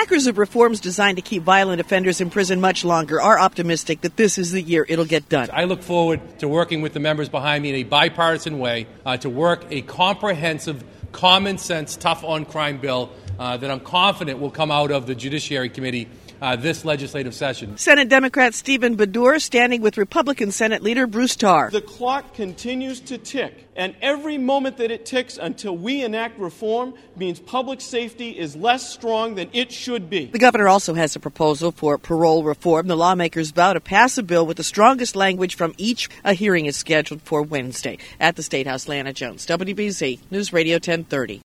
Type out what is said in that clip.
Backers of reforms designed to keep violent offenders in prison much longer are optimistic that this is the year it'll get done. I look forward to working with the members behind me in a bipartisan way to work a comprehensive, common-sense, tough-on-crime bill that I'm confident will come out of the Judiciary Committee this legislative session. Senate Democrat Stephen Baddour standing with Republican Senate Leader Bruce Tarr. The clock continues to tick, and every moment that it ticks until we enact reform means public safety is less strong than it should be. The governor also has a proposal for parole reform. The lawmakers vow to pass a bill with the strongest language from each. A hearing is scheduled for Wednesday at the State House. Lana Jones, WBZ News Radio 1030.